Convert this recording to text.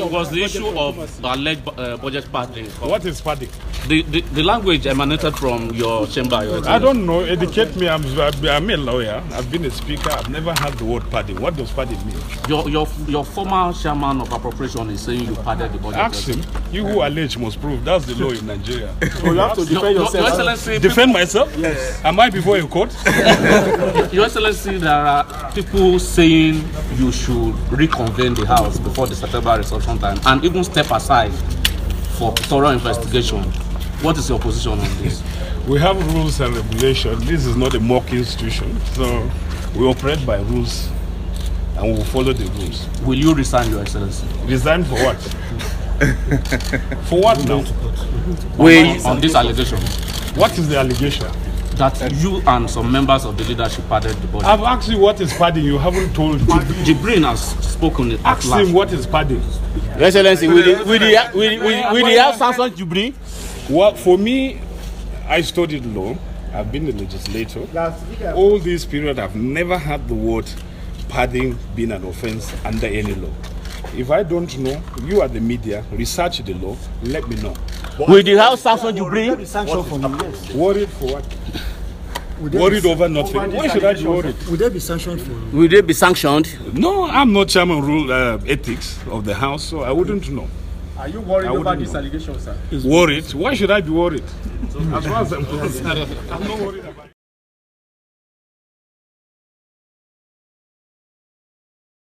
was the issue of alleged budget padding. What is padding? The language emanated from your chamber. I don't know. Educate me. I'm a lawyer. I've been a speaker. I've never heard the word padding. What does padding mean? Your former chairman of appropriation is saying you padded the budget. Ask him. You who allege must prove. That's the law in Nigeria. So you have to defend yourself. Your Excellency, defend myself? Yes. Am I before a court? Your Excellency, there are people saying you should reconvene the House before the September reception time and even step aside for thorough investigation. What is your position on this? We have rules and regulations. This is not a mock institution, so we operate by rules and we will follow the rules. Will you resign, Your Excellency? Resign for what? For what now? On this allegation. What is the allegation? That you and some members of the leadership padded the budget. I've asked you what is padding. You haven't told me. Jibrin has spoken it. Ask him what is padding. Your Excellency, will the House sanction Jibrin? Well, for me, I studied law. I've been a legislator. All this period, I've never had the word padding being an offense under any law. If I don't know, you are the media, research the law, let me know. Will the House sanction Jibrin? Worried for what? Worried over nothing. Why should I be worried? Would they be sanctioned for? Will they be sanctioned? No, I'm not chairman rule ethics of the House, so I wouldn't know. Are you worried over this allegation, sir? Worried? Why should I be worried? As far as I'm concerned, I'm not worried about it.